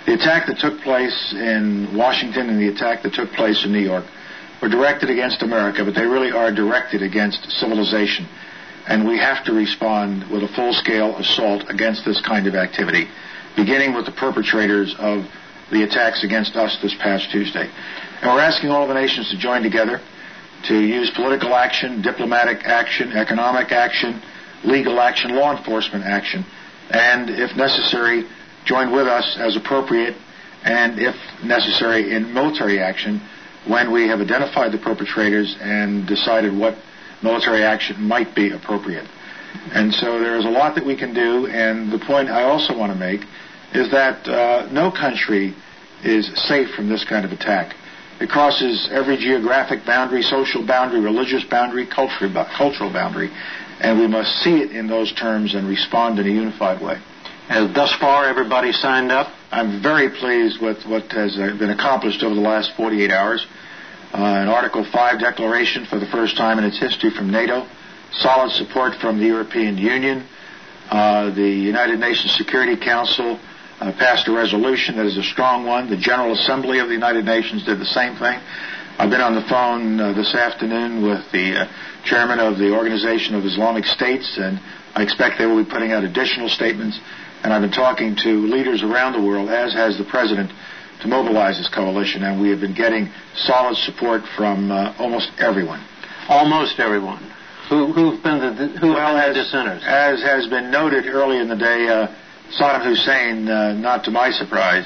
The attack that took place in Washington and the attack that took place in New York were directed against America, but they really are directed against civilization. And we have to respond with a full-scale assault against this kind of activity, beginning with the perpetrators of the attacks against us this past Tuesday. And we're asking all the nations to join together to use political action, diplomatic action, economic action, legal action, law enforcement action, and, if necessary, join with us as appropriate, and, if necessary, in military action when we have identified the perpetrators and decided what military action might be appropriate. And so there is a lot that we can do, and the point I also want to make is that no country is safe from this kind of attack. It crosses every geographic boundary, social boundary, religious boundary, cultural boundary, and we must see it in those terms and respond in a unified way. Has thus far everybody signed up? I'm very pleased with what has been accomplished over the last 48 hours. An Article 5 declaration for the first time in its history from NATO, solid support from the European Union. The United Nations Security Council passed a resolution that is a strong one. The General Assembly of the United Nations did the same thing. I've been on the phone this afternoon with the chairman of the Organization of Islamic States, and I expect they will be putting out additional statements. And I've been talking to leaders around the world, as has the President, to mobilize this coalition, and we have been getting solid support from almost everyone. Almost everyone. Who have been the dissenters? As has been noted early in the day, Saddam Hussein, not to my surprise,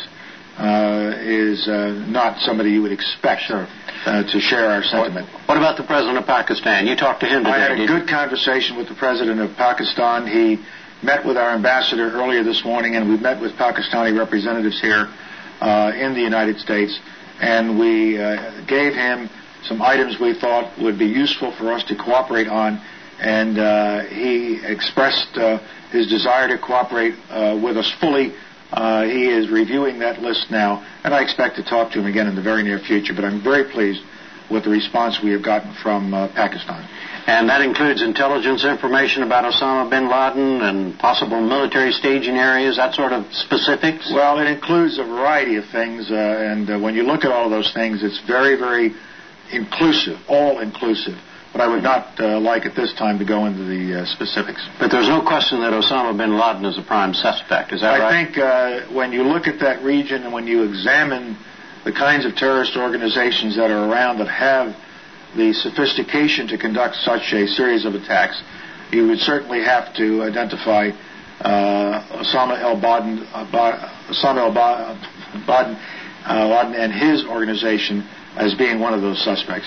is not somebody you would expect to share our sentiment. What about the President of Pakistan? You talked to him today. I had a good conversation with the President of Pakistan. He met with our ambassador earlier this morning, and we met with Pakistani representatives here in the United States, and we gave him some items we thought would be useful for us to cooperate on, and he expressed his desire to cooperate with us fully. He is reviewing that list now, and I expect to talk to him again in the very near future, but I'm very pleased with the response we have gotten from Pakistan. And that includes intelligence information about Osama bin Laden and possible military staging areas, that sort of specifics? Well, it includes a variety of things, and when you look at all of those things, it's very, very inclusive, all-inclusive. But I would not like at this time to go into the specifics. But there's no question that Osama bin Laden is a prime suspect, is that right? I think when you look at that region and when you examine the kinds of terrorist organizations that are around that have the sophistication to conduct such a series of attacks, you would certainly have to identify Osama bin Laden and his organization as being one of those suspects.